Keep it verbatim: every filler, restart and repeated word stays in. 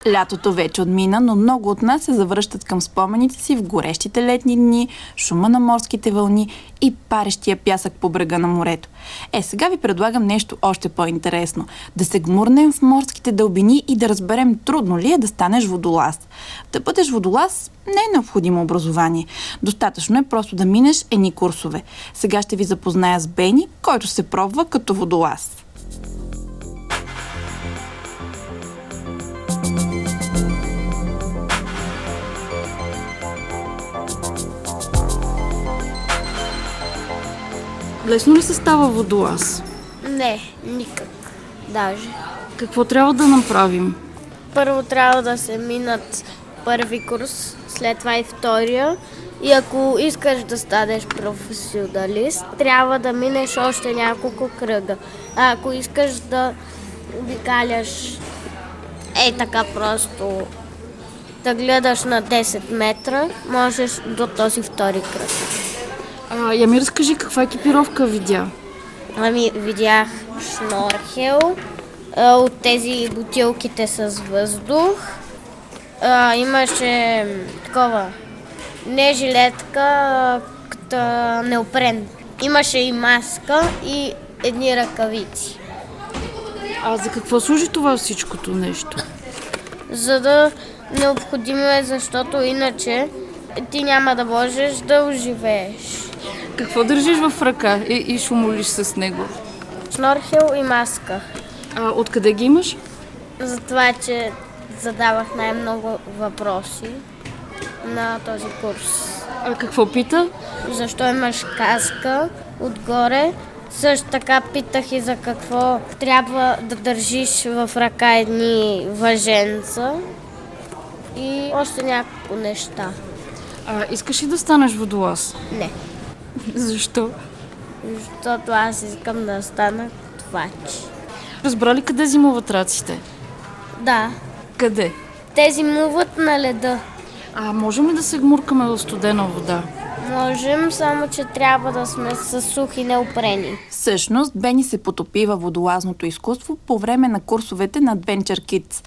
Лятото вече отмина, но много от нас се завръщат към спомените си в горещите летни дни, шума на морските вълни и парещия пясък по брега на морето. Е, сега ви предлагам нещо още по-интересно. Да се гмурнем в морските дълбини и да разберем трудно ли е да станеш водолаз. Да бъдеш водолаз не е необходимо образование. Достатъчно е просто да минеш едни курсове. Сега ще ви запозная с Бени, който се пробва като водолаз. Лесно ли се става водолаз? Не, никак. Даже. Какво трябва да направим? Първо трябва да се минат първи курс, след това и втория. И ако искаш да станеш професионалист, трябва да минеш още няколко кръга. А ако искаш да обикаляш е така просто да гледаш на десет метра, можеш до този втори кръг. А, я ми разкажи каква екипировка видя. Ами, видях шнорхел, а, от тези бутилките с въздух. А, имаше такова, не жилетка, като неопрен. Имаше и маска и едни ръкавици. А за какво служи това всичкото нещо? За да необходимо е, защото иначе ти няма да можеш да оживееш. Какво държиш в ръка и, и шумолиш с него? Шнорхел и маска. А откъде ги имаш? За това, че задавах най-много въпроси на този курс. А какво пита? Защо имаш каска отгоре? Също така питах и за какво трябва да държиш в ръка едни въженца и още няколко неща. А искаш ли да станеш водолаз? Не, Защо? защото аз искам да стана твач. Разбра ли къде зимуват раците? Да, Къде? те зимуват на леда. А можем ли да се гмуркаме в студена вода? Можем, само че трябва да сме с сухи неопрени. Всъщност, Бени се потопи във водолазното изкуство по време на курсовете на Adventure Kids.